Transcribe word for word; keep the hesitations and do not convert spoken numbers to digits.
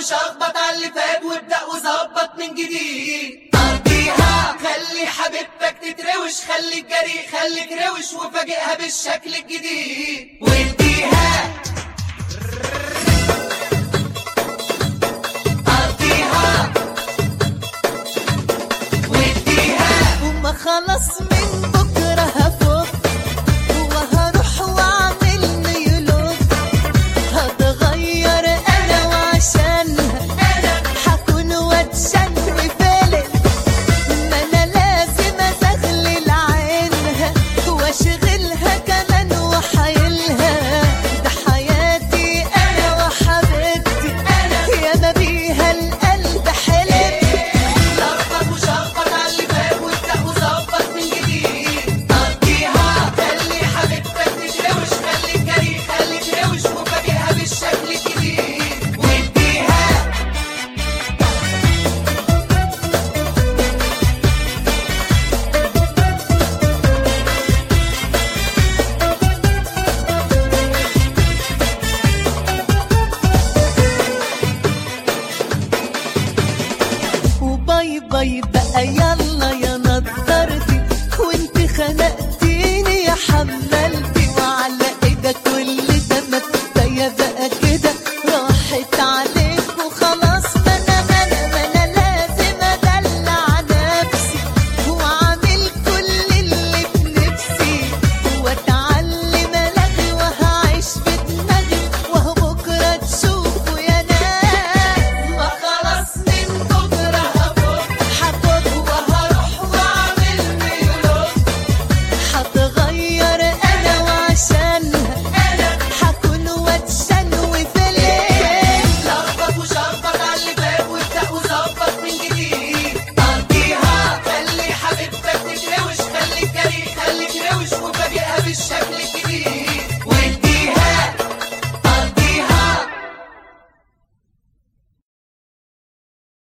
وشخبط على اللي فات وابدأ وظبط من جديد. قضيها خلي حبيبتك تتروش، خليك جريء خليك روش وفاجئها بالشكل الجديد واديها. قضيها واديها. وما خلص من بكرة هفوق وهروح واعمل نيلوك، هتغير انا وعشانها حكون واتشن وفالت. ما انا لازم ازغلل عينها واشغلها كمان وحايلها. ده حياتي انا وحبيبتي يا ما بيها القلب حلم. لخبط وشخبط على اللي فات وابدأ وظبط من جديد. قضيها خلي حبيبتك تتروش، خليك جريء خليك روش وفاجئها بالشكل الجديد واديها. وباي باي بقى يلا يا نضارتي، وانت خنقتيني يا حمالتي. وعلى ايدك كل ده ما كفايه بقى كده راحت عليك.